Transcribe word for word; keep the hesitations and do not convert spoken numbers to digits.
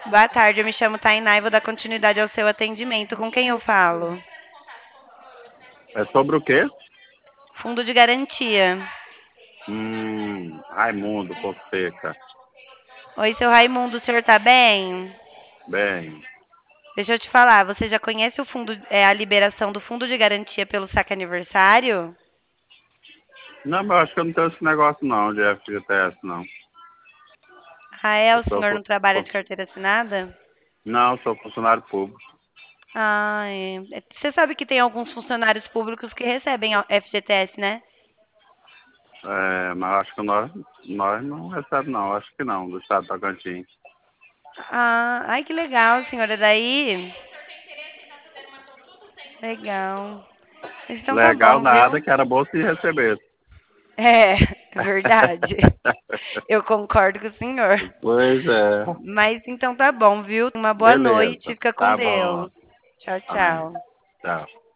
Boa tarde, eu me chamo Tainá e vou dar continuidade ao seu atendimento. Com quem eu falo? É sobre o quê? Fundo de garantia. Hum, Raimundo Fonseca. Oi, seu Raimundo, o senhor tá bem? Bem, Deixa eu te falar, você já conhece o fundo, é, a liberação do fundo de garantia pelo saque aniversário? não, mas eu acho que eu não tenho esse negócio não, de F G T S, não. Ah, é? Eu O sou, senhor fu- não trabalha fu- de carteira assinada? não, sou funcionário público. Ah, é. É, você sabe que tem alguns funcionários públicos que recebem a F G T S, né? É, mas acho que nós, nós não recebemos não, acho que não, do estado do Tocantins. Ah, ai que legal, senhora. Daí, legal. Então tá Legal bom, nada, viu? que era bom se recebesse. É, é verdade. Eu concordo com o senhor. Pois é. Mas então tá bom, viu? Uma boa noite. Beleza, Fica com tá bom. Deus. Tchau, Amém. tchau. Tchau.